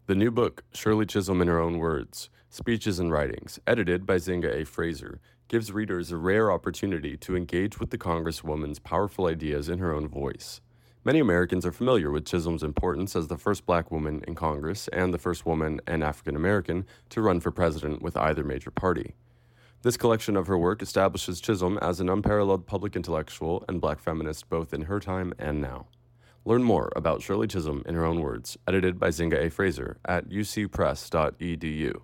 The new book, Shirley Chisholm in Her Own Words, Speeches and Writings, edited by Zinga A. Fraser, gives readers a rare opportunity to engage with the Congresswoman's powerful ideas in her own voice. Many Americans are familiar with Chisholm's importance as the first black woman in Congress and the first woman and African American to run for president with either major party. This collection of her work establishes Chisholm as an unparalleled public intellectual and black feminist both in her time and now. Learn more about Shirley Chisholm in Her Own Words, edited by Zinga A. Fraser at ucpress.edu.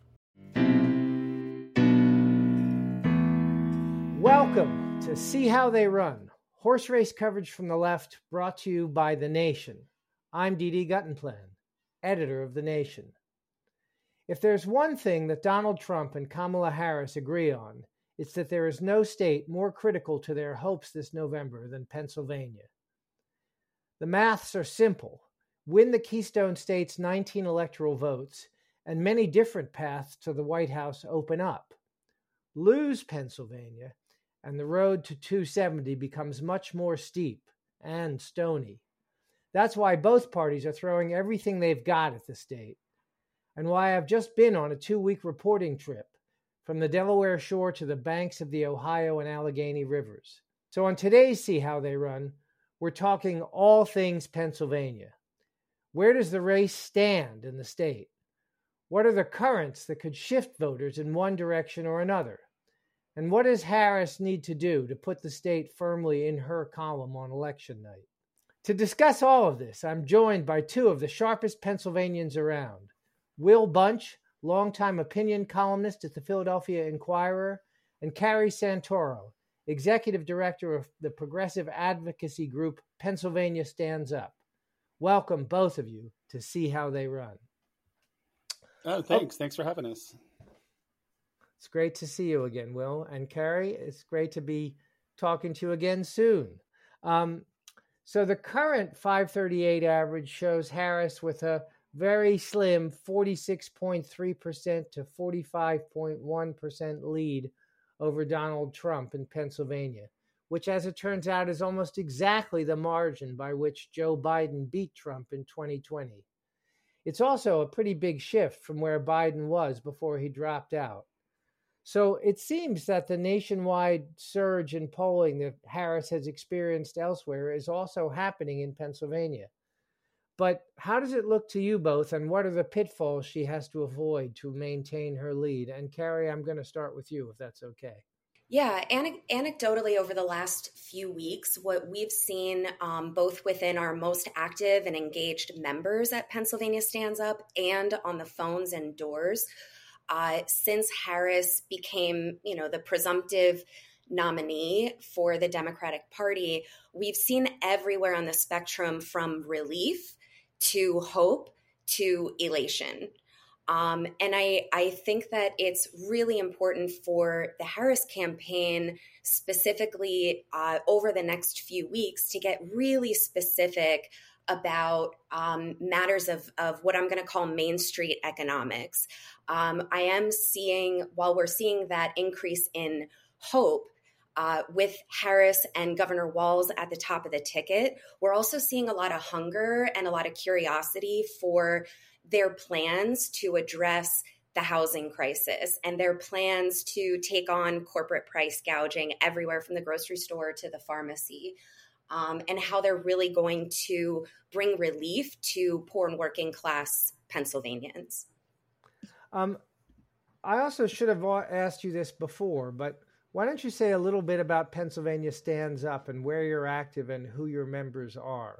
Welcome to See How They Run, horse race coverage from the left, brought to you by The Nation. I'm D.D. Guttenplan, editor of The Nation. If there's one thing that Donald Trump and Kamala Harris agree on, it's that there is no state more critical to their hopes this November than Pennsylvania. The maths are simple. Win the Keystone State's 19 electoral votes, and many different paths to the White House open up. Lose Pennsylvania, and the road to 270 becomes much more steep and stony. That's why both parties are throwing everything they've got at the state, and why I've just been on a 2-week reporting trip from the Delaware shore to the banks of the Ohio and Allegheny rivers. So on today's See How They Run, we're talking all things Pennsylvania. Where does the race stand in the state? What are the currents that could shift voters in one direction or another? And what does Harris need to do to put the state firmly in her column on election night? To discuss all of this, I'm joined by two of the sharpest Pennsylvanians around. Will Bunch, longtime opinion columnist at the Philadelphia Inquirer, and Carrie Santoro, executive director of the progressive advocacy group Pennsylvania Stands Up. Welcome, both of you, to See How They Run. Oh, thanks. Thanks for having us. It's great to see you again, Will. And Carrie, it's great to be talking to you again soon. So the current 538 average shows Harris with a very slim 46.3% to 45.1% lead over Donald Trump in Pennsylvania, which, as it turns out, is almost exactly the margin by which Joe Biden beat Trump in 2020. It's also a pretty big shift from where Biden was before he dropped out. So it seems that the nationwide surge in polling that Harris has experienced elsewhere is also happening in Pennsylvania. But how does it look to you both, and what are the pitfalls she has to avoid to maintain her lead? And Carrie, I'm going to start with you, if that's okay. Yeah, anecdotally over the last few weeks, what we've seen both within our most active and engaged members at Pennsylvania Stands Up and on the phones and doors, since Harris became, the presumptive nominee for the Democratic Party, we've seen everywhere on the spectrum from relief to hope to elation. And I think that it's really important for the Harris campaign, specifically over the next few weeks, to get really specific about matters of what I'm going to call Main Street economics. I am seeing, while we're seeing that increase in hope, with Harris and Governor Walz at the top of the ticket, we're also seeing a lot of hunger and a lot of curiosity for their plans to address the housing crisis and their plans to take on corporate price gouging everywhere from the grocery store to the pharmacy, and how they're really going to bring relief to poor and working class Pennsylvanians. I also should have asked you this before, but why don't you say a little bit about Pennsylvania Stands Up and where you're active and who your members are?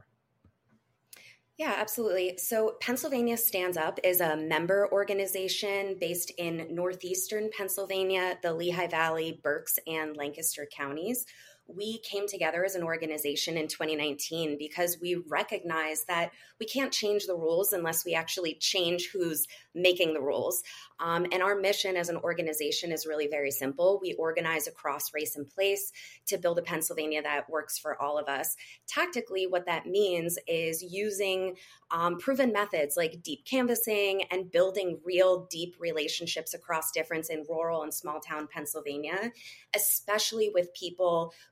Yeah, absolutely. So Pennsylvania Stands Up is a member organization based in northeastern Pennsylvania, the Lehigh Valley, Berks, and Lancaster counties. We came together as an organization in 2019 because we recognize that we can't change the rules unless we actually change who's making the rules. And our mission as an organization is really very simple. We organize across race and place to build a Pennsylvania that works for all of us. Tactically, what that means is using proven methods like deep canvassing and building real deep relationships across difference in rural and small town Pennsylvania, especially with people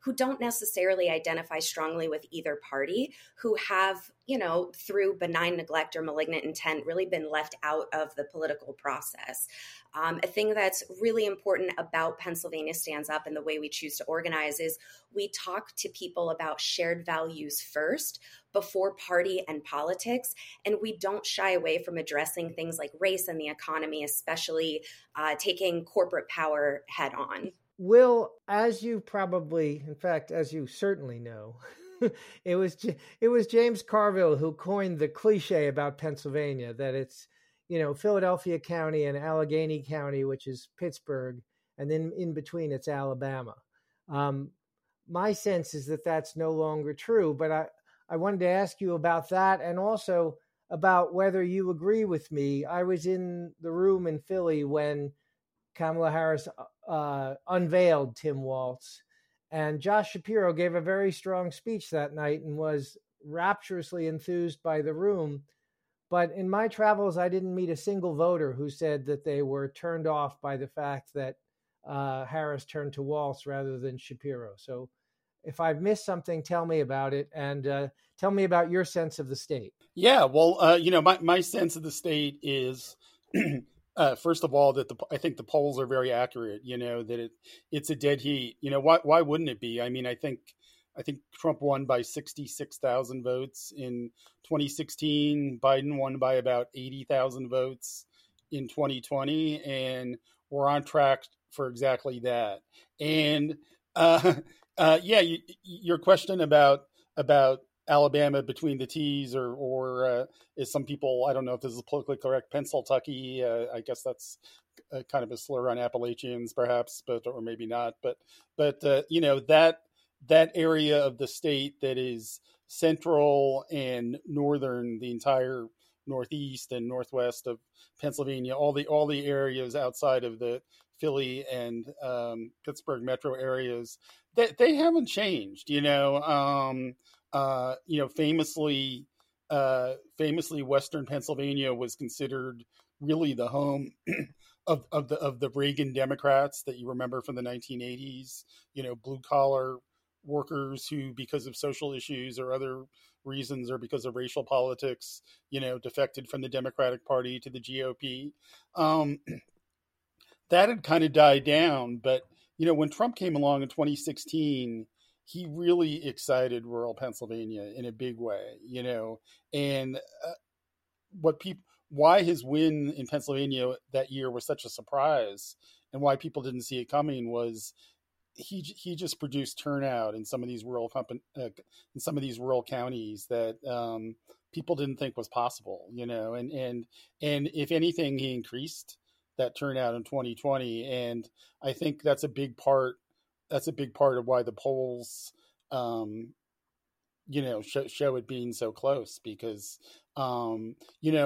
who don't necessarily identify strongly with either party, who have, through benign neglect or malignant intent, really been left out of the political process. A thing that's really important about Pennsylvania Stands Up and the way we choose to organize is we talk to people about shared values first before party and politics. And we don't shy away from addressing things like race and the economy, especially taking corporate power head on. Will, as you probably, in fact, as you certainly know, it was James Carville who coined the cliche about Pennsylvania, that it's, Philadelphia County and Allegheny County, which is Pittsburgh, and then in between it's Alabama. My sense is that that's no longer true, but I wanted to ask you about that, and also about whether you agree with me. I was in the room in Philly when Kamala Harris unveiled Tim Walz, and Josh Shapiro gave a very strong speech that night and was rapturously enthused by the room. But in my travels, I didn't meet a single voter who said that they were turned off by the fact that Harris turned to Walz rather than Shapiro. So if I've missed something, tell me about it, and tell me about your sense of the state. Yeah, well, my sense of the state is, first of all, that I think the polls are very accurate. That it's a dead heat. Why wouldn't it be? I mean, I think Trump won by 66,000 votes in 2016. Biden won by about 80,000 votes in 2020, and we're on track for exactly that. And your question about Alabama between the T's, or is some people, I don't know if this is politically correct, Pennsyltucky. I guess that's kind of a slur on Appalachians, perhaps, or maybe not. But that area of the state that is central and northern, the entire northeast and northwest of Pennsylvania, all the areas outside of the Philly and Pittsburgh metro areas, they haven't changed. Famously, Western Pennsylvania was considered really the home of the Reagan Democrats that you remember from the 1980s. Blue collar workers who, because of social issues or other reasons, or because of racial politics, defected from the Democratic Party to the GOP. That had kind of died down, but when Trump came along in 2016, he really excited rural Pennsylvania in a big way, and why his win in Pennsylvania that year was such a surprise, and why people didn't see it coming, was he just produced turnout in some of these rural counties that people didn't think was possible, and if anything, he increased that turnout in 2020, and I think that's a big part of why the polls, show it being so close, because, and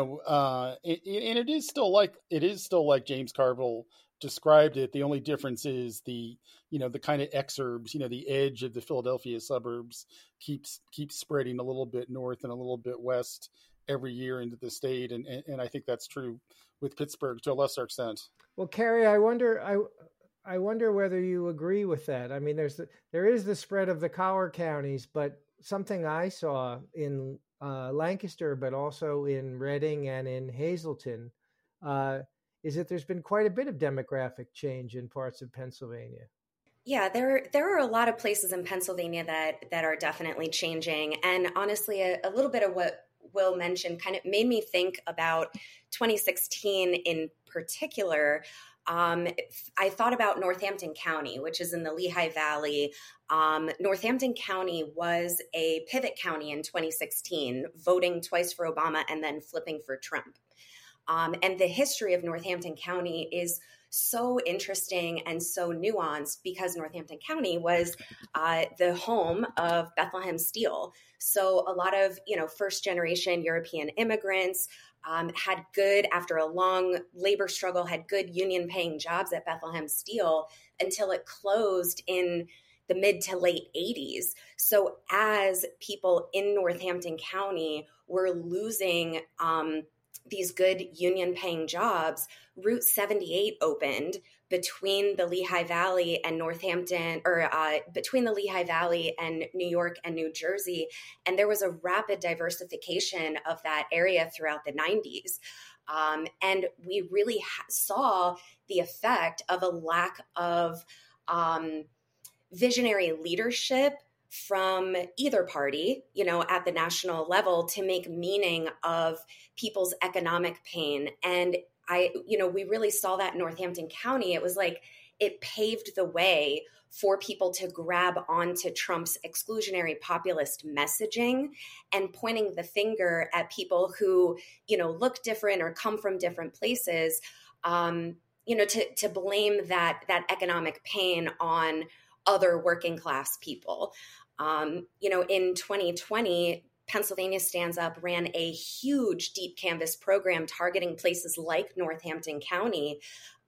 it is still like James Carville described it. The only difference is the kind of exurbs, the edge of the Philadelphia suburbs keeps spreading a little bit north and a little bit west every year into the state. And I think that's true with Pittsburgh to a lesser extent. Well, Carrie, I wonder whether you agree with that. I mean, there is the spread of the collar counties, but something I saw in Lancaster, but also in Reading and in Hazleton, is that there's been quite a bit of demographic change in parts of Pennsylvania. Yeah, there are a lot of places in Pennsylvania that are definitely changing. And honestly, a little bit of what Will mentioned kind of made me think about 2016 in particular. I thought about Northampton County, which is in the Lehigh Valley. Northampton County was a pivot county in 2016, voting twice for Obama and then flipping for Trump. And the history of Northampton County is so interesting and so nuanced because Northampton County was the home of Bethlehem Steel. So a lot of, first generation European immigrants had good, after a long labor struggle, had good union paying jobs at Bethlehem Steel until it closed in the mid to late 80s. So as people in Northampton County were losing these good union paying jobs, Route 78 opened between the Lehigh Valley and Northampton, or between the Lehigh Valley and New York and New Jersey. And there was a rapid diversification of that area throughout the 90s. And we really saw the effect of a lack of visionary leadership from either party, at the national level to make meaning of people's economic pain. And we really saw that in Northampton County. It was like it paved the way for people to grab onto Trump's exclusionary populist messaging and pointing the finger at people who, look different or come from different places, to blame that economic pain on other working class people. In 2020, Pennsylvania Stands Up ran a huge deep canvas program targeting places like Northampton County.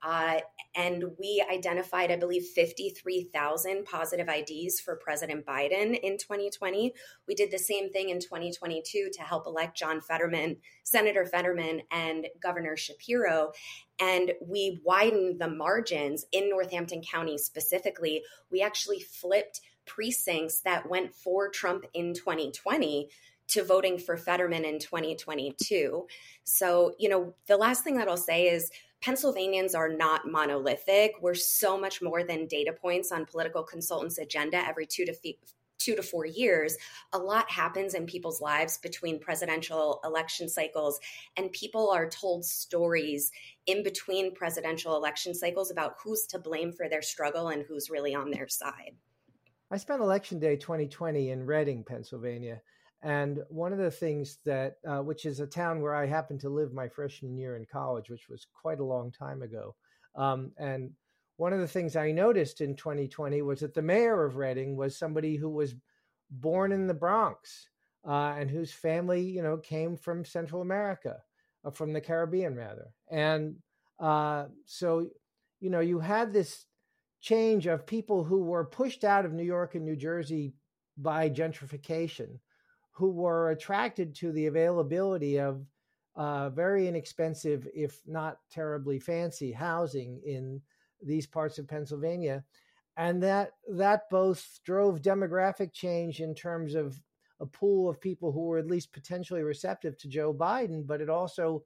And we identified, I believe, 53,000 positive IDs for President Biden in 2020. We did the same thing in 2022 to help elect John Fetterman, Senator Fetterman, and Governor Shapiro. And we widened the margins in Northampton County specifically. We actually flipped precincts that went for Trump in 2020 to voting for Fetterman in 2022. So, the last thing that I'll say is Pennsylvanians are not monolithic. We're so much more than data points on political consultants' agenda every 2 to 4 years. A lot happens in people's lives between presidential election cycles, and people are told stories in between presidential election cycles about who's to blame for their struggle and who's really on their side. I spent Election Day 2020 in Reading, Pennsylvania. And one of the things that, which is a town where I happened to live my freshman year in college, which was quite a long time ago. And one of the things I noticed in 2020 was that the mayor of Reading was somebody who was born in the Bronx and whose family, came from Central America, from the Caribbean rather. And so, you had this change of people who were pushed out of New York and New Jersey by gentrification, who were attracted to the availability of very inexpensive, if not terribly fancy, housing in these parts of Pennsylvania. And that both drove demographic change in terms of a pool of people who were at least potentially receptive to Joe Biden, but it also,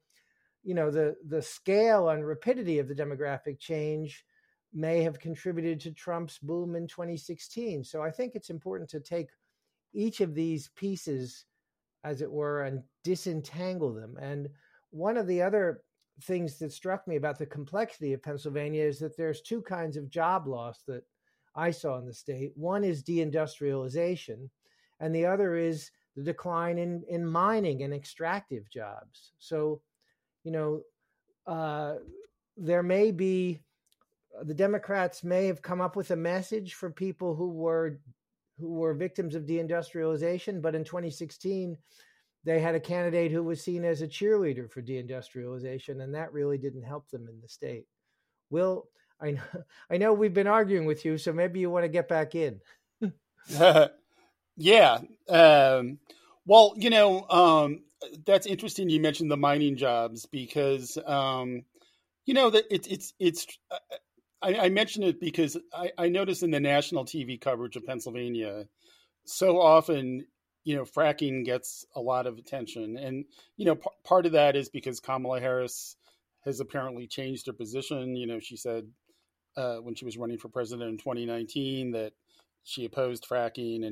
the scale and rapidity of the demographic change may have contributed to Trump's boom in 2016. So I think it's important to take each of these pieces, as it were, and disentangle them. And one of the other things that struck me about the complexity of Pennsylvania is that there's two kinds of job loss that I saw in the state. One is deindustrialization, and the other is the decline in mining and extractive jobs. So, there may be, the Democrats may have come up with a message for people who were victims of deindustrialization, but in 2016, they had a candidate who was seen as a cheerleader for deindustrialization, and that really didn't help them in the state. Will, I know we've been arguing with you, so maybe you want to get back in. Yeah. Well, that's interesting. You mentioned the mining jobs because, that it's. I mention it because I notice in the national TV coverage of Pennsylvania, so often, fracking gets a lot of attention. And, part of that is because Kamala Harris has apparently changed her position. She said when she was running for president in 2019 that she opposed fracking.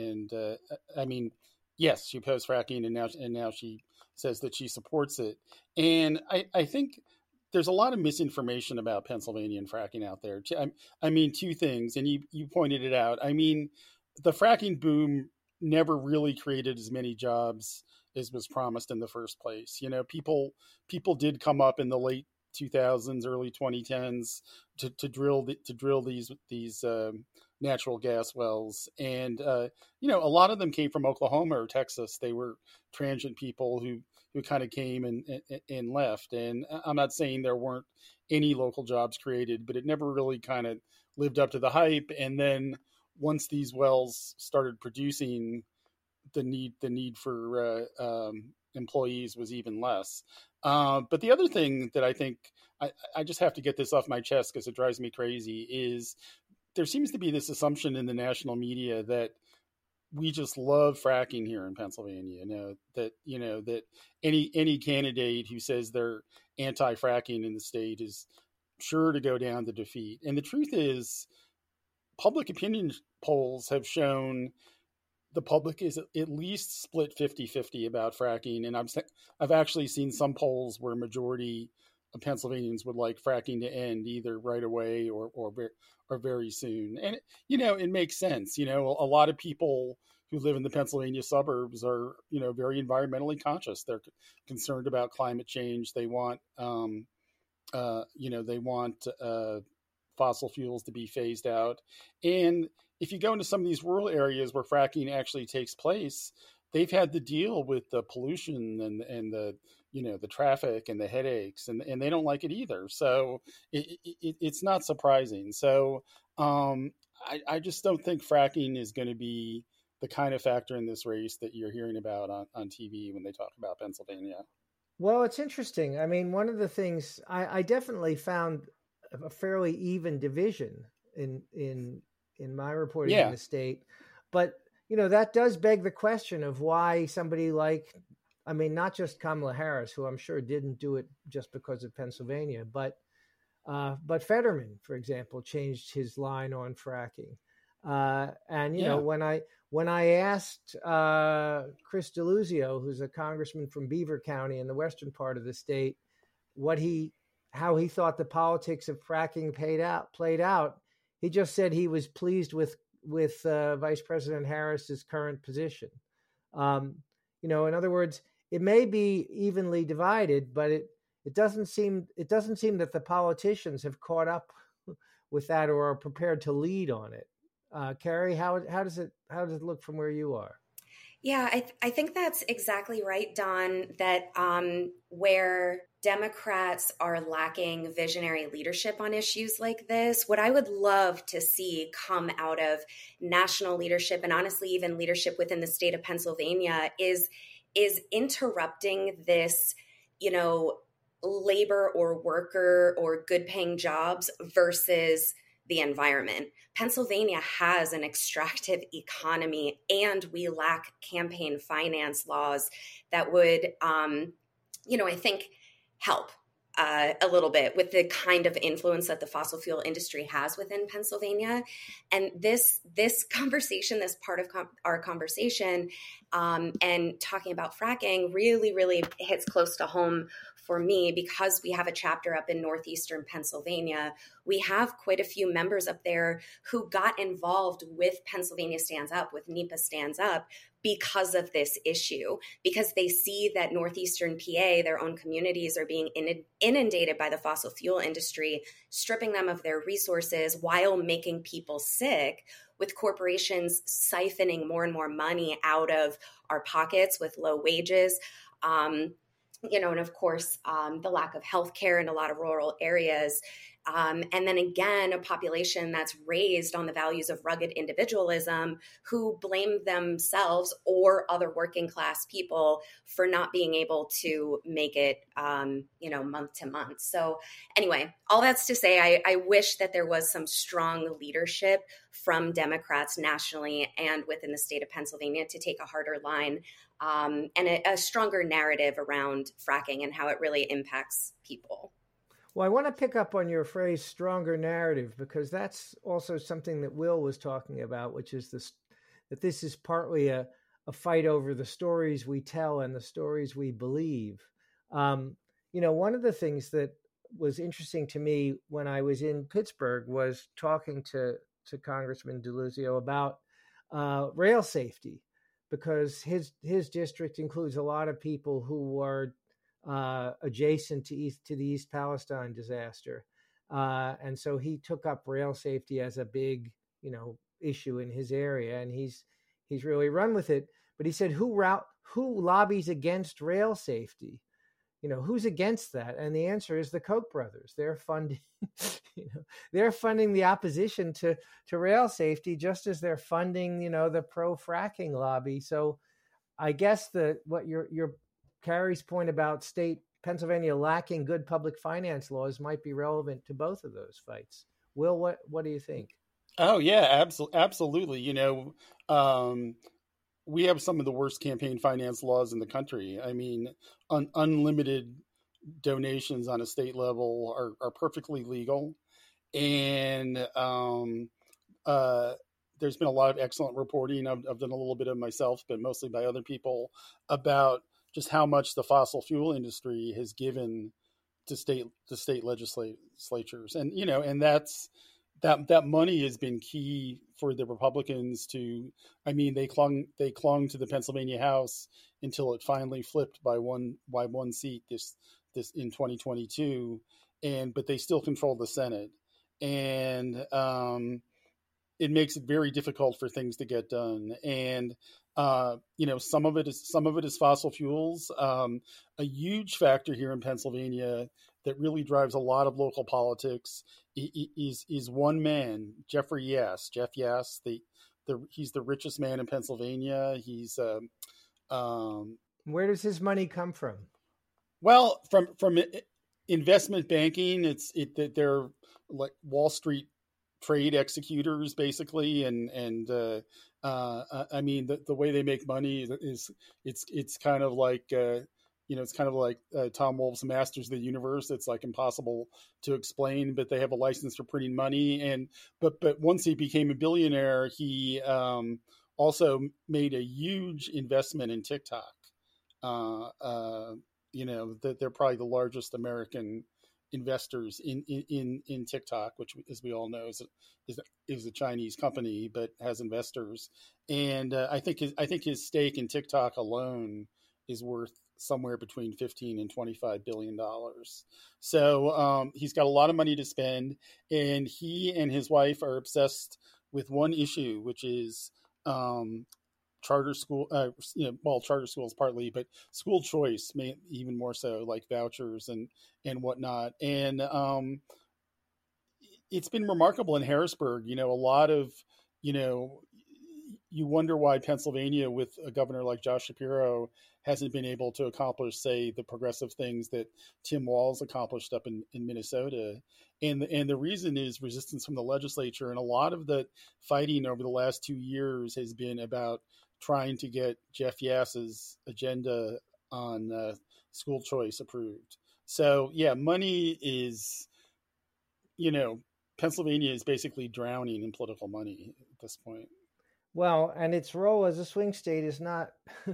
Yes, she opposed fracking, and now she says that she supports it. And I think there's a lot of misinformation about Pennsylvania and fracking out there. Two things, and you pointed it out. The fracking boom never really created as many jobs as was promised in the first place. People did come up in the late 2000s, early 2010s to drill these natural gas wells, and a lot of them came from Oklahoma or Texas. They were transient people who kind of came and left. And I'm not saying there weren't any local jobs created, but it never really kind of lived up to the hype. And then once these wells started producing, the need for employees was even less. But the other thing that I think I just have to get this off my chest because it drives me crazy is there seems to be this assumption in the national media that we just love fracking here in Pennsylvania. That any candidate who says they're anti-fracking in the state is sure to go down to defeat. And the truth is, public opinion polls have shown the public is at least split 50-50 about fracking. And I've actually seen some polls where a majority of Pennsylvanians would like fracking to end either right away or very soon. And, it makes sense. A lot of people who live in the Pennsylvania suburbs are, very environmentally conscious. They're concerned about climate change. They want, fossil fuels to be phased out. And if you go into some of these rural areas where fracking actually takes place, they've had to deal with the pollution and the the traffic and the headaches, and they don't like it either. So it's not surprising. So I just don't think fracking is going to be the kind of factor in this race that you're hearing about on TV when they talk about Pennsylvania. Well, it's interesting. I mean, one of the things I definitely found a fairly even division in my reporting in the state, but that does beg the question of why somebody like, I mean, not just Kamala Harris, who I'm sure didn't do it just because of Pennsylvania, but Fetterman, for example, changed his line on fracking. When I asked Chris Deluzio, who's a congressman from Beaver County in the western part of the state, how he thought the politics of fracking played out, he just said he was pleased with Vice President Harris's current position. In other words, it may be evenly divided, but it doesn't seem that the politicians have caught up with that or are prepared to lead on it. Carrie, how does it look from where you are? Yeah, I think that's exactly right, Don, that where Democrats are lacking visionary leadership on issues like this, what I would love to see come out of national leadership and honestly even leadership within the state of Pennsylvania is interrupting this, labor or worker or good paying jobs versus the environment. Pennsylvania has an extractive economy, and we lack campaign finance laws that would, I think, help a little bit with the kind of influence that the fossil fuel industry has within Pennsylvania. And this conversation, this part of our conversation, and talking about fracking really, really hits close to home for me because we have a chapter up in northeastern Pennsylvania. We have quite a few members up there who got involved with Pennsylvania Stands Up, with NEPA Stands Up, because of this issue, because they see that northeastern PA, their own communities, are being inundated by the fossil fuel industry, stripping them of their resources while making people sick, with corporations siphoning more and more money out of our pockets with low wages. And of course, the lack of healthcare in a lot of rural areas. And then again, a population that's raised on the values of rugged individualism who blame themselves or other working class people for not being able to make it, month to month. So anyway, all that's to say, I wish that there was some strong leadership from Democrats nationally and within the state of Pennsylvania to take a harder line and a stronger narrative around fracking and how it really impacts people. Well, I want to pick up on your phrase "stronger narrative" because that's also something that Will was talking about, which is that this is partly a fight over the stories we tell and the stories we believe. One of the things that was interesting to me when I was in Pittsburgh was talking to Congressman Deluzio about rail safety, because his district includes a lot of people who are adjacent to the East Palestine disaster. And so he took up rail safety as a big, issue in his area, and he's really run with it. But he said, who lobbies against rail safety? Who's against that? And the answer is the Koch brothers. They're funding, they're funding the opposition to rail safety, just as they're funding, the pro-fracking lobby. So I guess what your Carrie's point about Pennsylvania lacking good public finance laws might be relevant to both of those fights. Will, what do you think? Oh yeah, absolutely. We have some of the worst campaign finance laws in the country. I mean, unlimited donations on a state level are perfectly legal, and there's been a lot of excellent reporting. I've done a little bit of myself, but mostly by other people, about just how much the fossil fuel industry has given to state legislatures, and that money has been key for the Republicans to. I mean, they clung to the Pennsylvania House until it finally flipped by one seat this in 2022, but they still control the Senate, and it makes it very difficult for things to get done. And some of it is fossil fuels. A huge factor here in Pennsylvania that really drives a lot of local politics is one man, Jeffrey Yass. Jeff Yass, he's the richest man in Pennsylvania. He's where does his money come from? Well, from investment banking. They're like Wall Street trade executors basically, and I mean the way they make money is it's kind of like it's kind of like Tom Wolfe's Masters of the Universe. It's like impossible to explain, but they have a license for printing money. But once he became a billionaire, he also made a huge investment in TikTok. That they're probably the largest American investors in TikTok, which, as we all know, is a Chinese company, but has investors. And I think his stake in TikTok alone is worth somewhere between $15 and $25 billion. So he's got a lot of money to spend, and he and his wife are obsessed with one issue, which is charter school, charter schools partly, but school choice, even more so, like vouchers and whatnot. And it's been remarkable in Harrisburg. A lot of, you wonder why Pennsylvania, with a governor like Josh Shapiro, hasn't been able to accomplish, say, the progressive things that Tim Walz accomplished up in Minnesota. And the reason is resistance from the legislature. And a lot of the fighting over the last 2 years has been about trying to get Jeff Yass's agenda on school choice approved. So, yeah, money is, Pennsylvania is basically drowning in political money at this point. Well, and its role as a swing state is not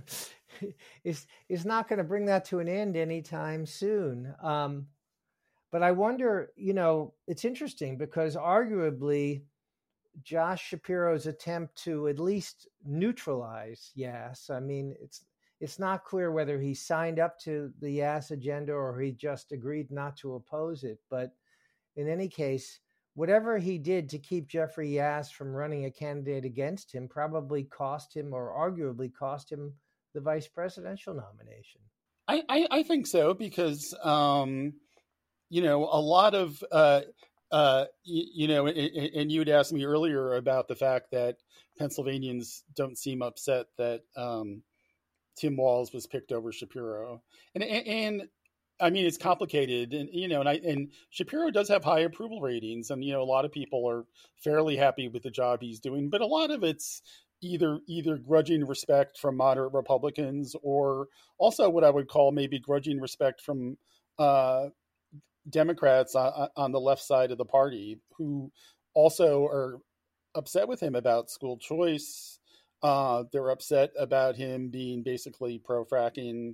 is not going to bring that to an end anytime soon. But I wonder, it's interesting because arguably Josh Shapiro's attempt to at least neutralize Yass. I mean, it's not clear whether he signed up to the Yass agenda or he just agreed not to oppose it. But in any case, whatever he did to keep Jeffrey Yass from running a candidate against him probably cost him, or arguably cost him, the vice presidential nomination. I think so, because, a lot of, and you had asked me earlier about the fact that Pennsylvanians don't seem upset that Tim Walz was picked over Shapiro. And I mean, it's complicated, and Shapiro does have high approval ratings, and a lot of people are fairly happy with the job he's doing, but a lot of it's either grudging respect from moderate Republicans, or also what I would call maybe grudging respect from Democrats on the left side of the party, who also are upset with him about school choice. They're upset about him being basically pro-fracking.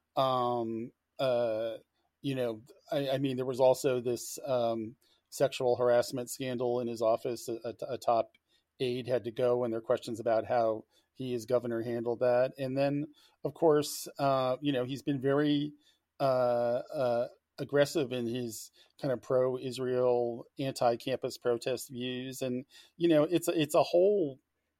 I mean, there was also this sexual harassment scandal in his office. A top aide had to go, and there are questions about how he, as governor, handled that. And then, of course, he's been very aggressive in his kind of pro-Israel, anti-campus protest views. And, it's a whole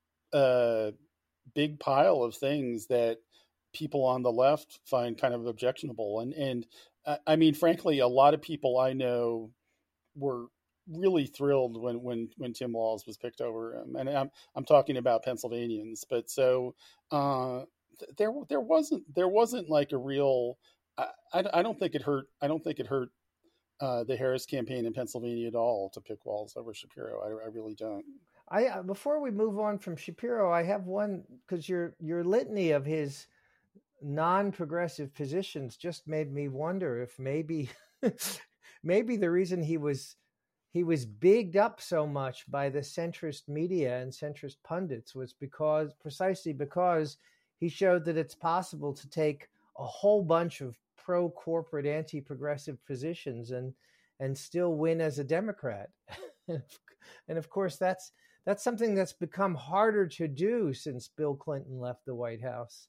big pile of things that people on the left find kind of objectionable. And I mean, frankly, a lot of people I know were really thrilled when Tim Walz was picked over him. And I'm talking about Pennsylvanians. But so there wasn't like a real. I don't think it hurt. I don't think it hurt the Harris campaign in Pennsylvania at all to pick Walz over Shapiro. I really don't. Before we move on from Shapiro, I have one, because your litany of his non-progressive positions just made me wonder if maybe maybe the reason he was bigged up so much by the centrist media and centrist pundits was precisely because he showed that it's possible to take a whole bunch of pro-corporate, anti-progressive positions and still win as a Democrat. And of course, that's something that's become harder to do since Bill Clinton left the White House.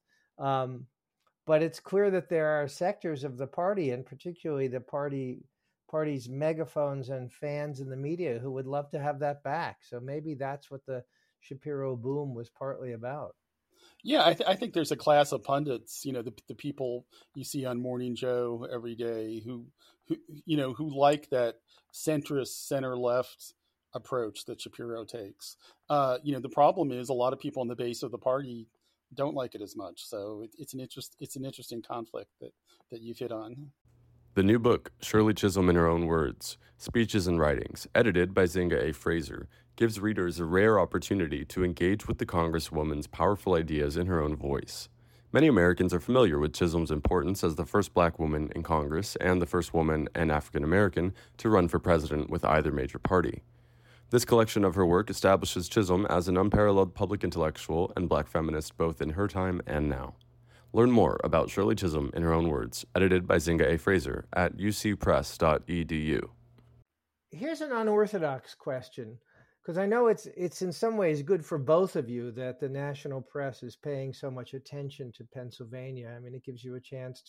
But it's clear that there are sectors of the party, and particularly the party's megaphones and fans in the media, who would love to have that back. So maybe that's what the Shapiro boom was partly about. Yeah, I think there's a class of pundits, the people you see on Morning Joe every day who like that centrist, center-left approach that Shapiro takes. The problem is a lot of people on the base of the party don't like it as much. So it's an interesting conflict that you've hit on. The new book, Shirley Chisholm in Her Own Words, Speeches and Writings, edited by Zinga A. Fraser, gives readers a rare opportunity to engage with the Congresswoman's powerful ideas in her own voice. Many Americans are familiar with Chisholm's importance as the first black woman in Congress and the first woman and African American to run for president with either major party. This collection of her work establishes Chisholm as an unparalleled public intellectual and black feminist both in her time and now. Learn more about Shirley Chisholm in Her Own Words, edited by Zinga A. Fraser at ucpress.edu. Here's an unorthodox question, because I know it's in some ways good for both of you that the national press is paying so much attention to Pennsylvania. I mean, it gives you a chance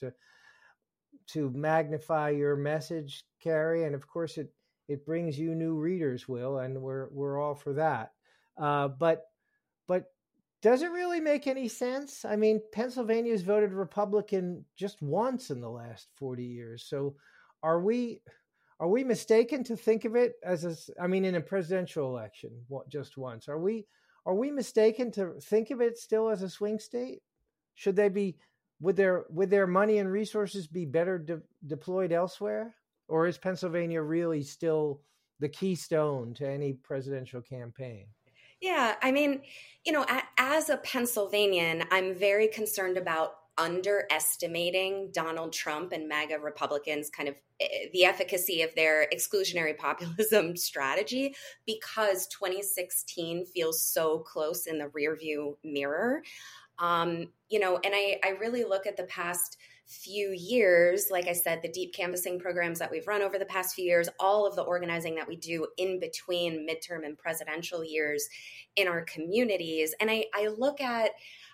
to magnify your message, Carrie, and of course it brings you new readers, Will, and we're all for that. But does it really make any sense? I mean, Pennsylvania's voted Republican just once in the last 40 years. So are we mistaken to think of it as in a presidential election, just once? Are we mistaken to think of it still as a swing state? Should they be, would their money and resources be better deployed elsewhere? Or is Pennsylvania really still the keystone to any presidential campaign? Yeah, I mean, as a Pennsylvanian, I'm very concerned about underestimating Donald Trump and MAGA Republicans, kind of the efficacy of their exclusionary populism strategy, because 2016 feels so close in the rearview mirror. And I really look at the past few years, like I said, the deep canvassing programs that we've run over the past few years, all of the organizing that we do in between midterm and presidential years in our communities. And I look at,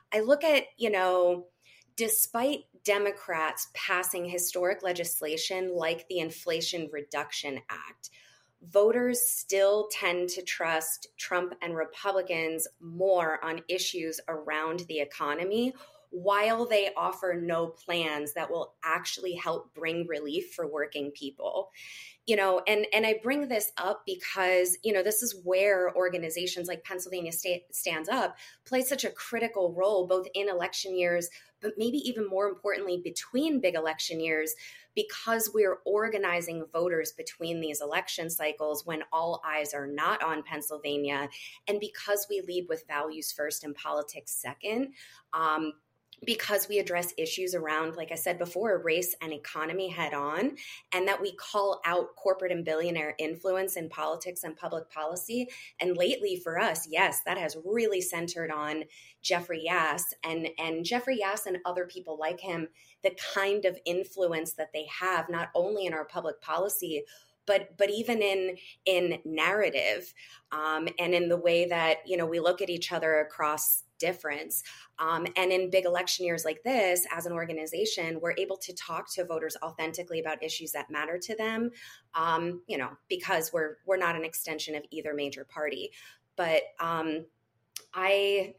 despite Democrats passing historic legislation like the Inflation Reduction Act, voters still tend to trust Trump and Republicans more on issues around the economy, while they offer no plans that will actually help bring relief for working people. And I bring this up because, this is where organizations like Pennsylvania Stands Up play such a critical role, both in election years, but maybe even more importantly, between big election years, because we're organizing voters between these election cycles when all eyes are not on Pennsylvania, and because we lead with values first and politics second. Because we address issues around, like I said before, race and economy head on, and that we call out corporate and billionaire influence in politics and public policy. And lately for us, yes, that has really centered on Jeffrey Yass and Jeffrey Yass and other people like him, the kind of influence that they have, not only in our public policy, but even in narrative, and in the way that, we look at each other across difference. And in big election years like this, as an organization, we're able to talk to voters authentically about issues that matter to them, because we're not an extension of either major party. But I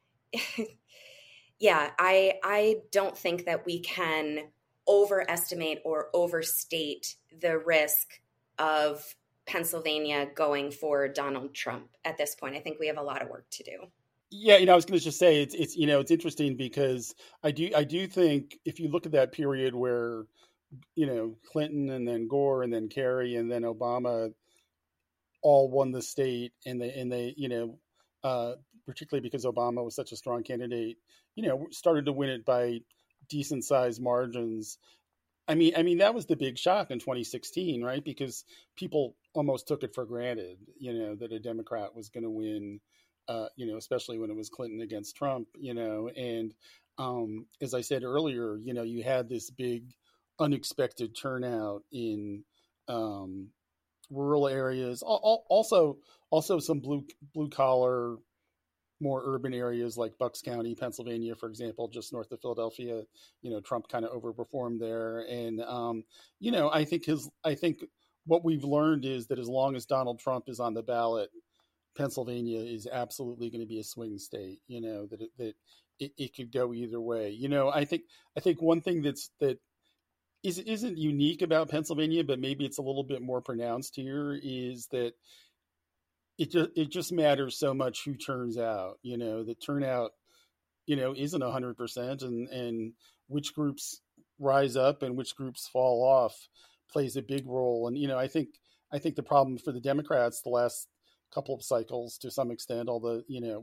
don't think that we can overestimate or overstate the risk of Pennsylvania going for Donald Trump at this point. I think we have a lot of work to do. Yeah, I was going to just say it's it's interesting because I do think if you look at that period where Clinton and then Gore and then Kerry and then Obama all won the state, and they particularly because Obama was such a strong candidate, started to win it by decent sized margins. I mean that was the big shock in 2016, right? Because people almost took it for granted, that a Democrat was going to win, especially when it was Clinton against Trump, and as I said earlier, you had this big unexpected turnout in rural areas, also some blue collar, more urban areas like Bucks County, Pennsylvania, for example, just north of Philadelphia. Trump kind of overperformed there, and I think what we've learned is that as long as Donald Trump is on the ballot, Pennsylvania is absolutely going to be a swing state. That it could go either way. I think one thing that isn't unique about Pennsylvania, but maybe it's a little bit more pronounced here, is that it just matters so much who turns out. The turnout, isn't 100%, and which groups rise up and which groups fall off plays a big role. And I think the problem for the Democrats the last couple of cycles, to some extent, although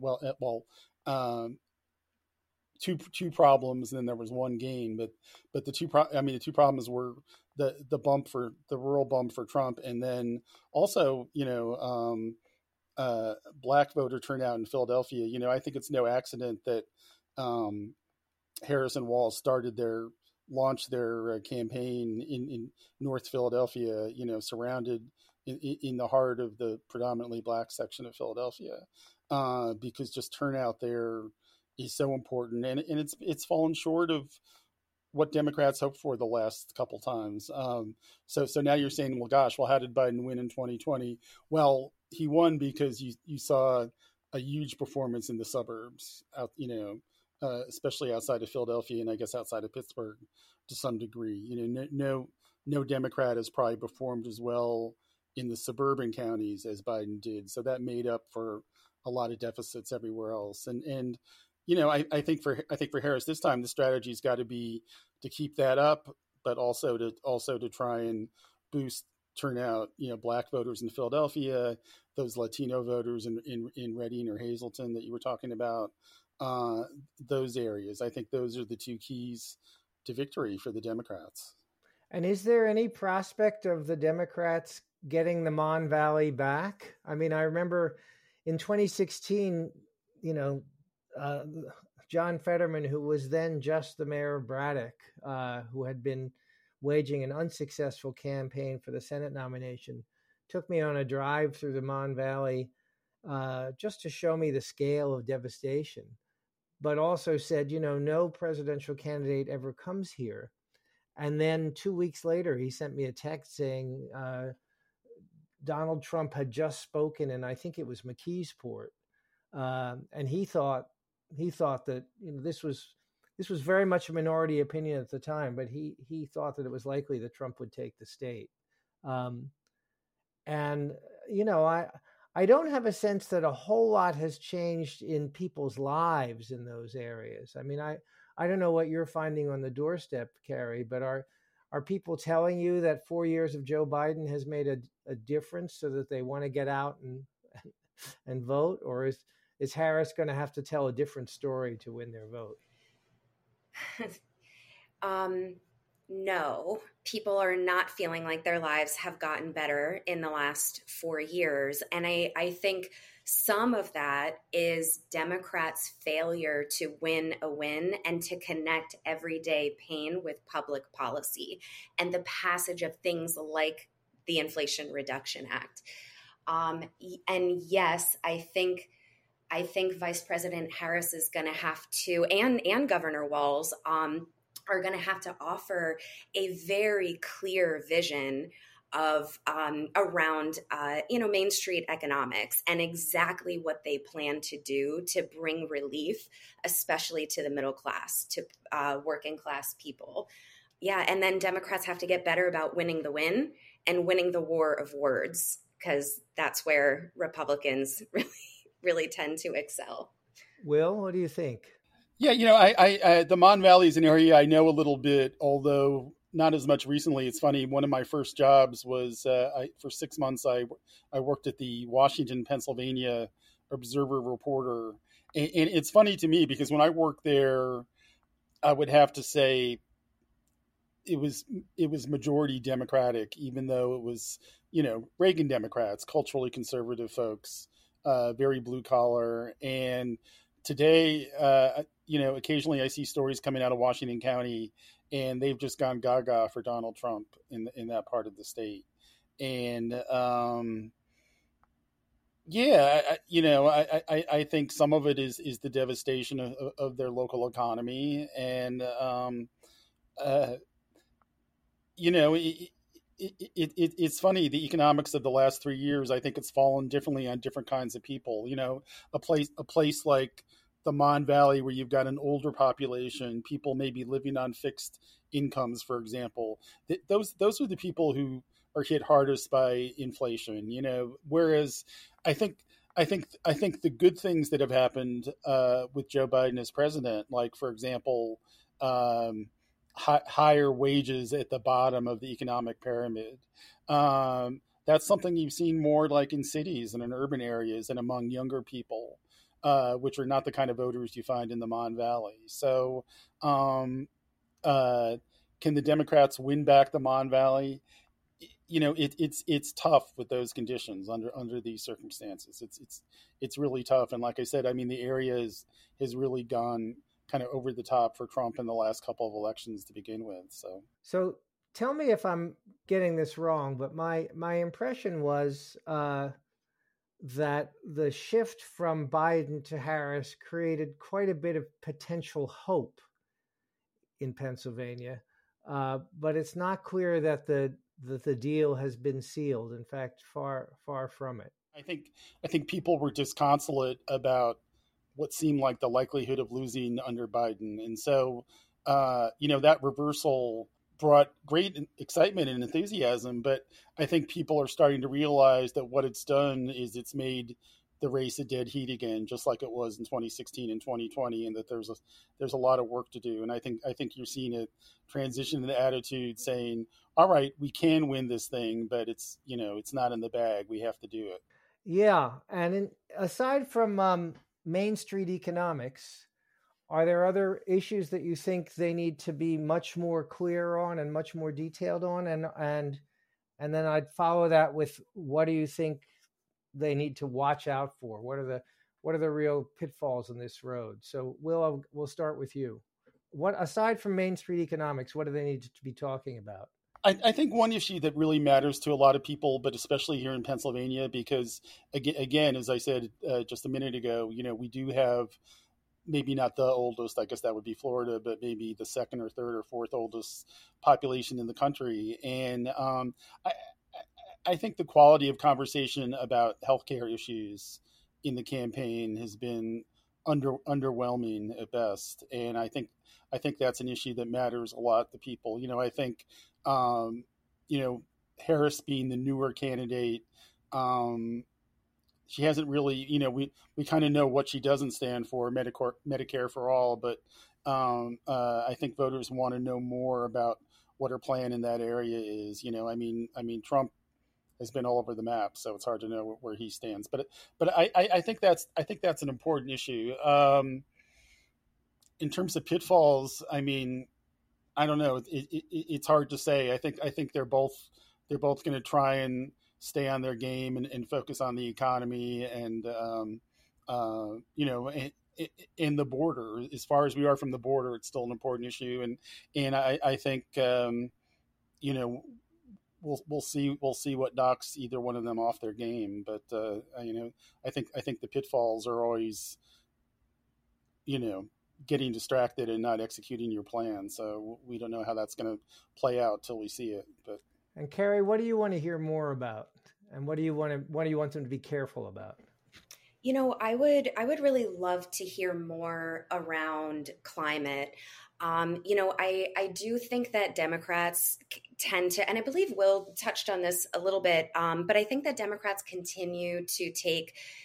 two problems, and then there was one gain, but the two problems were the bump for the rural bump for Trump, and then also black voter turnout in Philadelphia. I think it's no accident that Harris and Walz launched their campaign in North Philadelphia, surrounded in the heart of the predominantly black section of Philadelphia, because just turnout there is so important, and it's fallen short of what Democrats hoped for the last couple times. So now you're saying, well, gosh, how did Biden win in 2020? Well, he won because you saw a huge performance in the suburbs, especially outside of Philadelphia, and I guess outside of Pittsburgh to some degree. No Democrat has probably performed as well in the suburban counties as Biden did. So that made up for a lot of deficits everywhere else. And I think for Harris this time, the strategy's got to be to keep that up, but also to try and boost turnout, black voters in Philadelphia, those Latino voters in Reading or Hazleton that you were talking about, those areas. I think those are the two keys to victory for the Democrats. And is there any prospect of the Democrats getting the Mon Valley back? I mean, I remember in 2016, John Fetterman, who was then just the mayor of Braddock, who had been waging an unsuccessful campaign for the Senate nomination, took me on a drive through the Mon Valley just to show me the scale of devastation, but also said, no presidential candidate ever comes here. And then 2 weeks later, he sent me a text saying Donald Trump had just spoken, and I think it was McKeesport, and he thought that this was very much a minority opinion at the time, but he thought that it was likely that Trump would take the state. I don't have a sense that a whole lot has changed in people's lives in those areas. I mean, I don't know what you're finding on the doorstep, Carrie, but are people telling you that 4 years of Joe Biden has made a difference so that they want to get out and vote? Or is Harris going to have to tell a different story to win their vote? No, people are not feeling like their lives have gotten better in the last 4 years. And I think some of that is Democrats' failure to win a win and to connect everyday pain with public policy and the passage of things like the Inflation Reduction Act. And yes, I think Vice President Harris is going to have to, and Governor Walz, are going to have to offer a very clear vision of around Main Street economics and exactly what they plan to do to bring relief, especially to the middle class, to working class people. Yeah, and then Democrats have to get better about winning the win and winning the war of words, because that's where Republicans really tend to excel. Will, what do you think? Yeah, I the Mon Valley is an area I know a little bit, although not as much recently. It's funny. One of my first jobs was for 6 months. I worked at the Washington, Pennsylvania Observer Reporter, and it's funny to me because when I worked there, I would have to say it was majority Democratic, even though it was Reagan Democrats, culturally conservative folks, very blue collar. And today, occasionally I see stories coming out of Washington County, and they've just gone gaga for Donald Trump in that part of the state. And I think some of it is the devastation of their local economy, and it's funny, the economics of the last 3 years. I think it's fallen differently on different kinds of people. A place like the Mon Valley, where you've got an older population, people maybe living on fixed incomes, for example. Those are the people who are hit hardest by inflation. Whereas I think the good things that have happened with Joe Biden as president, like for example, higher wages at the bottom of the economic pyramid. That's something you've seen more like in cities and in urban areas and among younger people, which are not the kind of voters you find in the Mon Valley. So can the Democrats win back the Mon Valley? It's tough with those conditions under these circumstances. It's really tough. And like I said, I mean, the area has really gone kind of over the top for Trump in the last couple of elections to begin with. So tell me if I'm getting this wrong, but my impression was that the shift from Biden to Harris created quite a bit of potential hope in Pennsylvania, but it's not clear that the deal has been sealed. In fact, far from it. I think people were disconsolate about what seemed like the likelihood of losing under Biden. And so, that reversal brought great excitement and enthusiasm. But I think people are starting to realize that what it's done is it's made the race a dead heat again, just like it was in 2016 and 2020, and that there's a lot of work to do. And I think you're seeing a transition in the attitude saying, all right, we can win this thing, but it's not in the bag. We have to do it. Yeah. And aside from Main Street economics, are there other issues that you think they need to be much more clear on and much more detailed on? And then I'd follow that with, what do you think they need to watch out for? What are the real pitfalls in this road? So we'll start with you. What, aside from Main Street economics, what do they need to be talking about? I think one issue that really matters to a lot of people, but especially here in Pennsylvania, because again, as I said just a minute ago, we do have maybe not the oldest, I guess that would be Florida, but maybe the second or third or fourth oldest population in the country. And I think the quality of conversation about healthcare issues in the campaign has been underwhelming at best. And I think that's an issue that matters a lot to people. I think Harris being the newer candidate, she hasn't really, we kind of know what she doesn't stand for, Medicare for all, but I think voters want to know more about what her plan in that area is. I mean, Trump has been all over the map, so it's hard to know where he stands. But I think that's an important issue. In terms of pitfalls, I mean, I don't know. It's hard to say. I think they're both going to try and stay on their game and focus on the economy and in the border. As far as we are from the border, it's still an important issue, and I think we'll see what knocks either one of them off their game. But I think the pitfalls are always getting distracted and not executing your plan. So we don't know how that's going to play out till we see it. And Carrie, what do you want to hear more about? And what do you want them to be careful about? I would really love to hear more around climate. I do think that Democrats tend to, and I believe Will touched on this a little bit, but I think that Democrats continue to take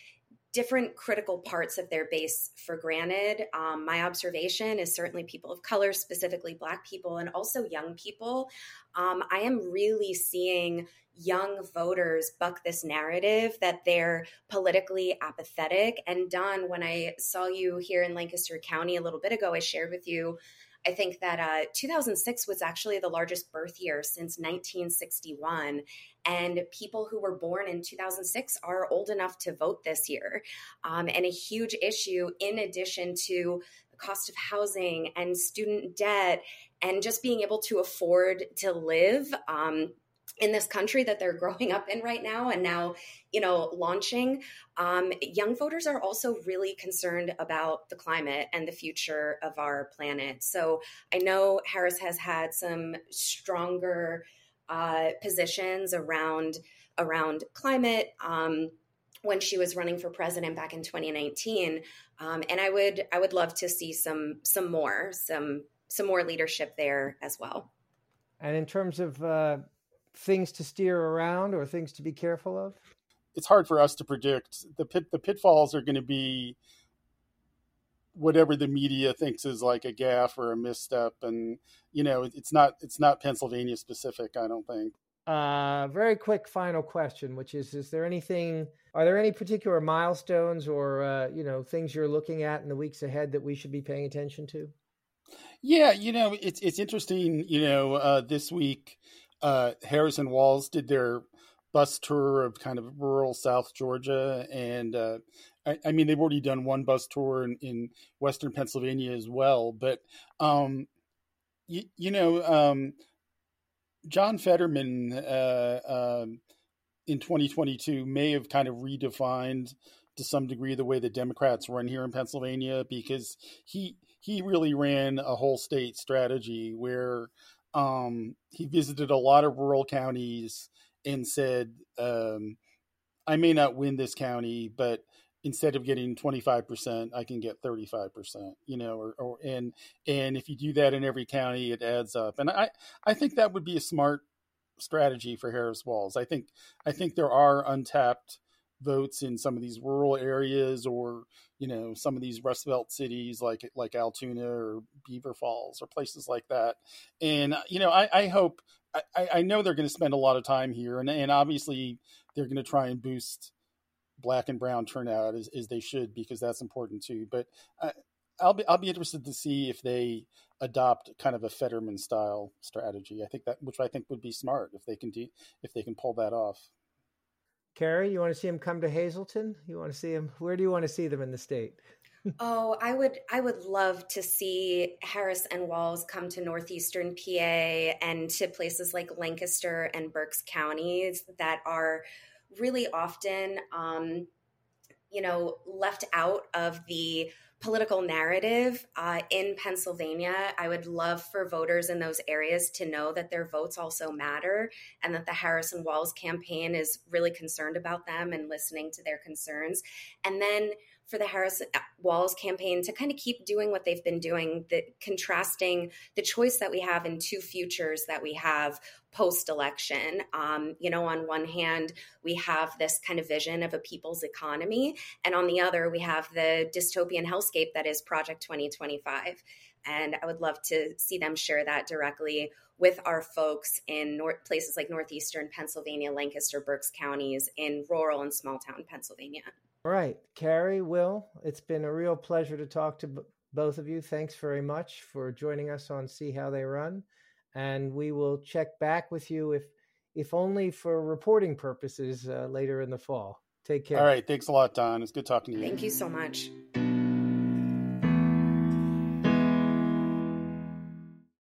different critical parts of their base for granted. My observation is certainly people of color, specifically Black people, and also young people. I am really seeing young voters buck this narrative that they're politically apathetic. And Don, when I saw you here in Lancaster County a little bit ago, I shared with you, I think that 2006 was actually the largest birth year since 1961. And people who were born in 2006 are old enough to vote this year. And a huge issue, in addition to the cost of housing and student debt and just being able to afford to live in this country that they're growing up in right now and now, launching, young voters are also really concerned about the climate and the future of our planet. So I know Harris has had some stronger positions around climate when she was running for president back in 2019, and I would love to see some more leadership there as well. And in terms of things to steer around or things to be careful of? It's hard for us to predict. The pitfalls are going to be whatever the media thinks is like a gaffe or a misstep. And, it's not Pennsylvania specific, I don't think. Very quick final question, which are there any particular milestones or, things you're looking at in the weeks ahead that we should be paying attention to? Yeah, it's interesting, this week, Harris and Walz did their bus tour of kind of rural South Georgia. And they've already done one bus tour in Western Pennsylvania as well. But, John Fetterman in 2022 may have kind of redefined to some degree the way the Democrats run here in Pennsylvania, because he really ran a whole state strategy where he visited a lot of rural counties and said, I may not win this county, but instead of getting 25%, I can get 35%, and if you do that in every county, it adds up. And I think that would be a smart strategy for Harris Walz. I think there are untapped votes in some of these rural areas, or some of these Rust Belt cities like Altoona or Beaver Falls or places like that. And I hope, I know they're going to spend a lot of time here, and obviously they're going to try and boost Black and brown turnout as they should, because that's important too. But I'll be interested to see if they adopt kind of a Fetterman style strategy. Which I think would be smart if they can pull that off. Carrie, you want to see him come to Hazleton? Where do you want to see them in the state? Oh, I would love to see Harris and Walz come to northeastern PA and to places like Lancaster and Berks counties that are really often, left out of the political narrative in Pennsylvania. I would love for voters in those areas to know that their votes also matter, and that the Harris and Walz campaign is really concerned about them and listening to their concerns. And then for the Harris Walz campaign to kind of keep doing what they've been doing, contrasting the choice that we have in two futures that we have post-election. On one hand, we have this kind of vision of a people's economy, and on the other, we have the dystopian hellscape that is Project 2025. And I would love to see them share that directly with our folks in places like northeastern Pennsylvania, Lancaster, Berks counties, in rural and small town Pennsylvania. All right, Carrie, Will, it's been a real pleasure to talk to both of you. Thanks very much for joining us on See How They Run. And we will check back with you, if only for reporting purposes, later in the fall. Take care. All right. Thanks a lot, Don. It's good talking to you. Thank you so much.